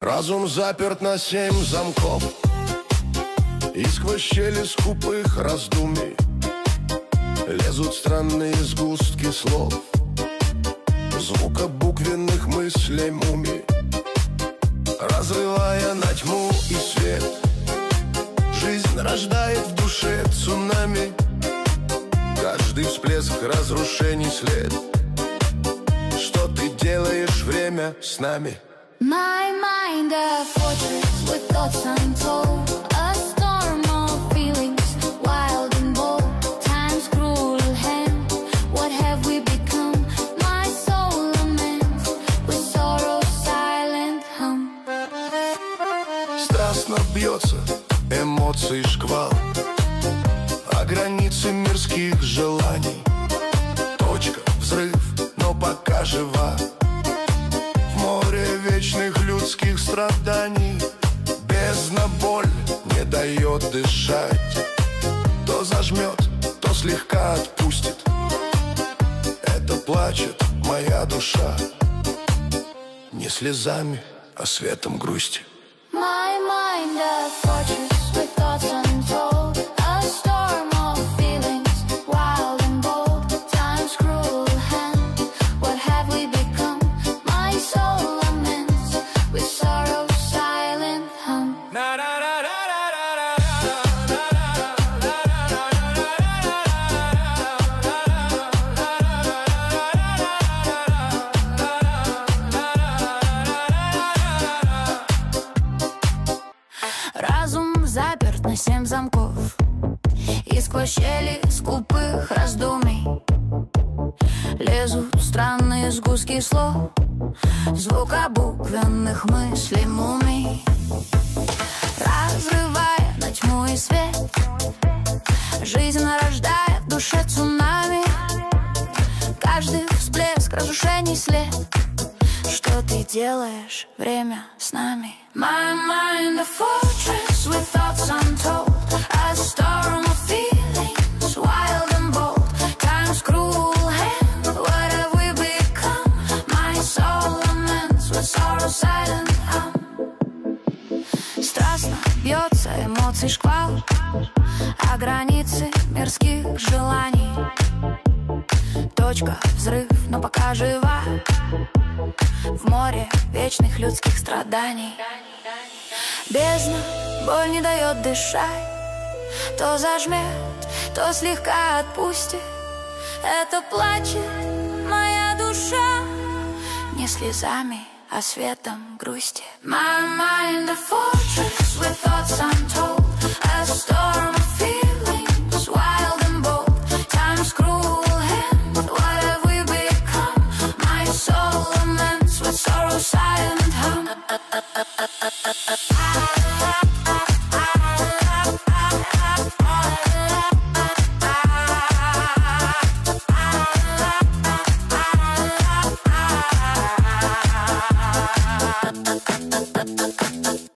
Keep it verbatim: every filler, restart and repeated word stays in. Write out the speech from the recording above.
Разум заперт на семь замков, и сквозь щели скупых раздумий лезут странные сгустки слов, звука буквенных мыслей мумий, разрывая на тьму и свет. Жизнь рождает в душе цунами, каждый всплеск разрушений след. Что ты делаешь, время с нами? My mind a fortress with thoughts untold, a storm of feelings, wild and bold. Time's cruel hand, what have we become? My soul laments with sorrow's silent hum. Страстно бьется эмоций шквал, а границы мирских желаний. Точка, взрыв, но пока жива. В море вечных людских страданий бездна, боль не дает дышать. То зажмет, то слегка отпустит. Это плачет моя душа, не слезами, а светом грусти. My mind a fortress with thoughts untold, a storm of feelings, wild and bold. Time's cruel hand, what have we become? My soul laments with sorrow's silent hum. Разум заперт на семь замков, и сквозь щели скупых раздумий лезут странные сгустки слов, звука буквенных мыслей мумий, разрывая на тьму и свет. Жизнь рождает в душе цунами, каждый всплеск разрушений след. Что ты делаешь, время с нами? My mind a fortress with thoughts untold, a storm of feelings, wild and bold. Time's cruel hand, what have we become? My soul laments with sorrow silent hum. Страстно бьется эмоций шквал, а границы мирских желаний. Точка, взрыв, но пока жива. В море вечных людских страданий бездна, боль не дает дышать. То зажмет, то слегка отпустит. Это плачет моя душа, не слезами, а светом грусти. My mind a fortress with thoughts untold, a storm